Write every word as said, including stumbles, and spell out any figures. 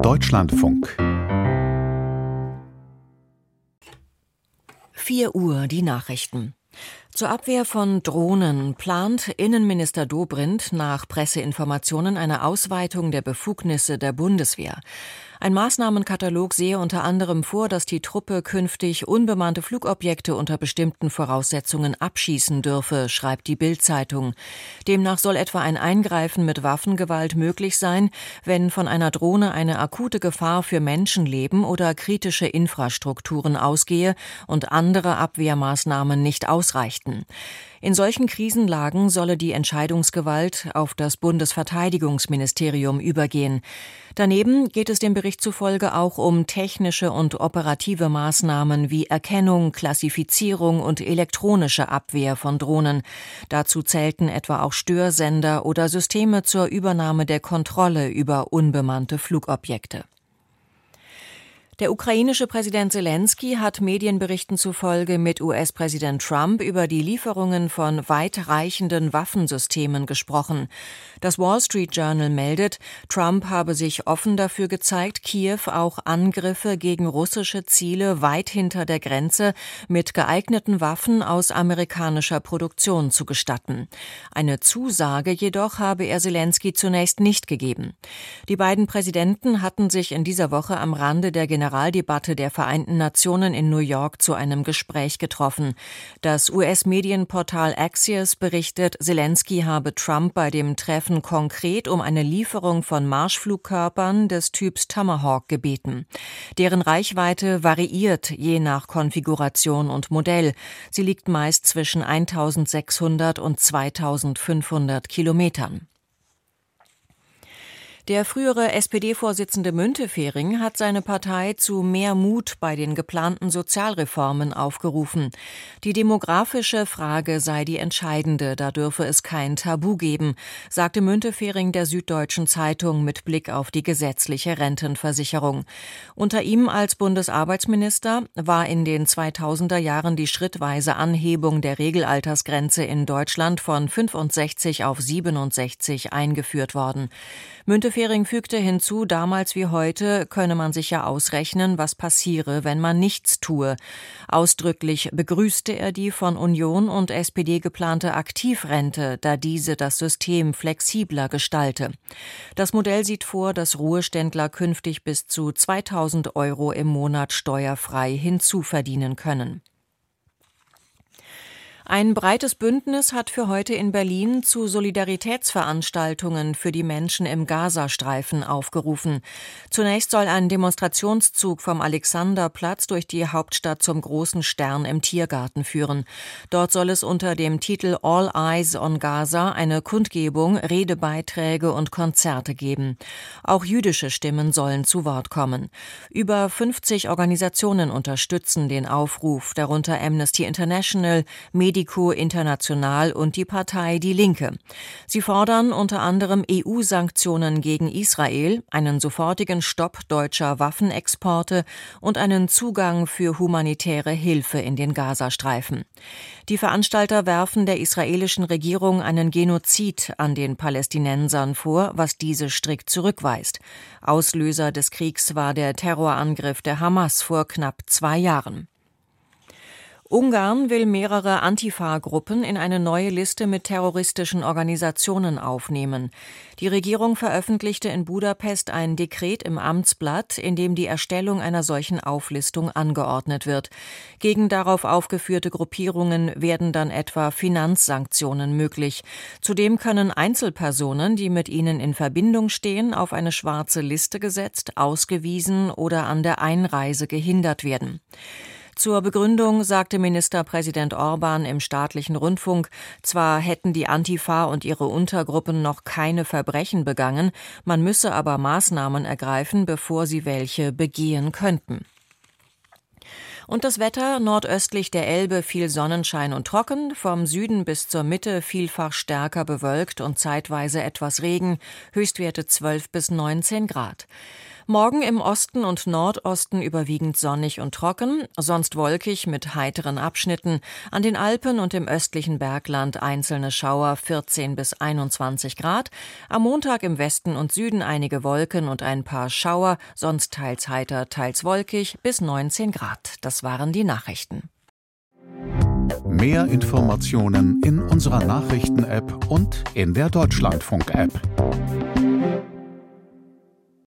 Deutschlandfunk. vier Uhr, die Nachrichten. Zur Abwehr von Drohnen plant Innenminister Dobrindt nach Presseinformationen eine Ausweitung der Befugnisse der Bundeswehr. Ein Maßnahmenkatalog sehe unter anderem vor, dass die Truppe künftig unbemannte Flugobjekte unter bestimmten Voraussetzungen abschießen dürfe, schreibt die Bild-Zeitung. Demnach soll etwa ein Eingreifen mit Waffengewalt möglich sein, wenn von einer Drohne eine akute Gefahr für Menschenleben oder kritische Infrastrukturen ausgehe und andere Abwehrmaßnahmen nicht ausreichten. In solchen Krisenlagen solle die Entscheidungsgewalt auf das Bundesverteidigungsministerium übergehen. Daneben geht es dem Bericht zufolge auch um technische und operative Maßnahmen wie Erkennung, Klassifizierung und elektronische Abwehr von Drohnen. Dazu zählten etwa auch Störsender oder Systeme zur Übernahme der Kontrolle über unbemannte Flugobjekte. Der ukrainische Präsident Selenskyj hat Medienberichten zufolge mit U S-Präsident Trump über die Lieferungen von weitreichenden Waffensystemen gesprochen. Das Wall Street Journal meldet, Trump habe sich offen dafür gezeigt, Kiew auch Angriffe gegen russische Ziele weit hinter der Grenze mit geeigneten Waffen aus amerikanischer Produktion zu gestatten. Eine Zusage jedoch habe er Selenskyj zunächst nicht gegeben. Die beiden Präsidenten hatten sich in dieser Woche am Rande der Generaldebatte der Vereinten Nationen in New York zu einem Gespräch getroffen. Das U S-Medienportal Axios berichtet, Selenskyj habe Trump bei dem Treffen konkret um eine Lieferung von Marschflugkörpern des Typs Tomahawk gebeten. Deren Reichweite variiert je nach Konfiguration und Modell. Sie liegt meist zwischen eintausendsechshundert und zweitausendfünfhundert Kilometern. Der frühere S P D-Vorsitzende Müntefering hat seine Partei zu mehr Mut bei den geplanten Sozialreformen aufgerufen. Die demografische Frage sei die entscheidende, da dürfe es kein Tabu geben, sagte Müntefering der Süddeutschen Zeitung mit Blick auf die gesetzliche Rentenversicherung. Unter ihm als Bundesarbeitsminister war in den zweitausender Jahren die schrittweise Anhebung der Regelaltersgrenze in Deutschland von fünfundsechzig auf siebenundsechzig eingeführt worden. Müntefering fügte hinzu, damals wie heute könne man sich ja ausrechnen, was passiere, wenn man nichts tue. Ausdrücklich begrüßte er die von Union und S P D geplante Aktivrente, da diese das System flexibler gestalte. Das Modell sieht vor, dass Ruheständler künftig bis zu zweitausend Euro im Monat steuerfrei hinzuverdienen können. Ein breites Bündnis hat für heute in Berlin zu Solidaritätsveranstaltungen für die Menschen im Gazastreifen aufgerufen. Zunächst soll ein Demonstrationszug vom Alexanderplatz durch die Hauptstadt zum großen Stern im Tiergarten führen. Dort soll es unter dem Titel All Eyes on Gaza eine Kundgebung, Redebeiträge und Konzerte geben. Auch jüdische Stimmen sollen zu Wort kommen. Über fünfzig Organisationen unterstützen den Aufruf, darunter Amnesty International, Medico International und die Partei Die Linke. Sie fordern unter anderem E U-Sanktionen gegen Israel, einen sofortigen Stopp deutscher Waffenexporte und einen Zugang für humanitäre Hilfe in den Gazastreifen. Die Veranstalter werfen der israelischen Regierung einen Genozid an den Palästinensern vor, was diese strikt zurückweist. Auslöser des Kriegs war der Terrorangriff der Hamas vor knapp zwei Jahren. Ungarn will mehrere Antifa-Gruppen in eine neue Liste mit terroristischen Organisationen aufnehmen. Die Regierung veröffentlichte in Budapest ein Dekret im Amtsblatt, in dem die Erstellung einer solchen Auflistung angeordnet wird. Gegen darauf aufgeführte Gruppierungen werden dann etwa Finanzsanktionen möglich. Zudem können Einzelpersonen, die mit ihnen in Verbindung stehen, auf eine schwarze Liste gesetzt, ausgewiesen oder an der Einreise gehindert werden. Zur Begründung sagte Ministerpräsident Orban im staatlichen Rundfunk, zwar hätten die Antifa und ihre Untergruppen noch keine Verbrechen begangen, man müsse aber Maßnahmen ergreifen, bevor sie welche begehen könnten. Und das Wetter: nordöstlich der Elbe viel Sonnenschein und trocken, vom Süden bis zur Mitte vielfach stärker bewölkt und zeitweise etwas Regen, Höchstwerte zwölf bis neunzehn Grad. Morgen im Osten und Nordosten überwiegend sonnig und trocken, sonst wolkig mit heiteren Abschnitten. An den Alpen und im östlichen Bergland einzelne Schauer, vierzehn bis einundzwanzig Grad. Am Montag im Westen und Süden einige Wolken und ein paar Schauer, sonst teils heiter, teils wolkig, bis neunzehn Grad. Das waren die Nachrichten. Mehr Informationen in unserer Nachrichten-App und in der Deutschlandfunk-App.